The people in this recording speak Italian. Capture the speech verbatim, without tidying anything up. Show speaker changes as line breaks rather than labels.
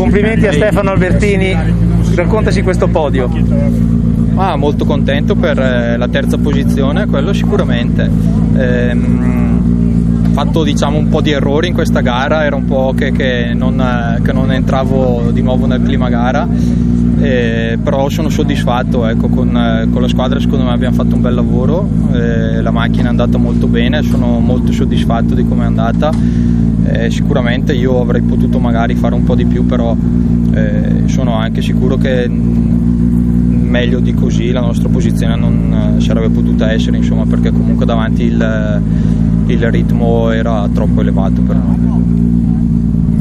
complimenti a Stefano Albertini, raccontaci questo podio.
Ah, molto contento per la terza posizione, quello sicuramente. Ehm, fatto diciamo un po' di errori in questa gara, era un po' che, che, non, che non entravo di nuovo nel clima gara, eh, però sono soddisfatto, ecco, con, con la squadra secondo me abbiamo fatto un bel lavoro, eh, la macchina è andata molto bene, sono molto soddisfatto di come è andata. Eh, sicuramente io avrei potuto magari fare un po' di più, però eh, sono anche sicuro che meglio di così la nostra posizione non sarebbe potuta essere, insomma, perché comunque davanti il, il ritmo era troppo elevato per noi.